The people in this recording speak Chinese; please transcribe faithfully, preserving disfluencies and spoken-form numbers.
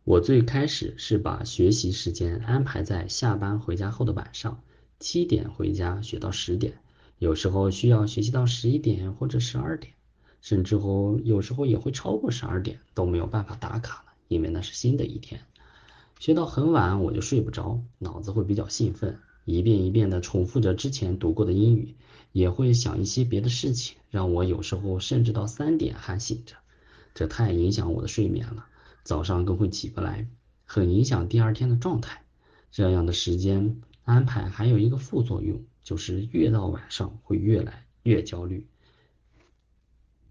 我最开始是把学习时间安排在下班回家后的晚上，七点回家学到十点，有时候需要学习到十一点或者十二点，甚至乎有时候也会超过十二点，都没有办法打卡了，因为那是新的一天。学到很晚我就睡不着，脑子会比较兴奋，一遍一遍地重复着之前读过的英语，也会想一些别的事情，让我有时候甚至到三点还醒着，这太影响我的睡眠了，早上更会起不来，很影响第二天的状态。这样的时间安排还有一个副作用，就是越到晚上会越来越焦虑，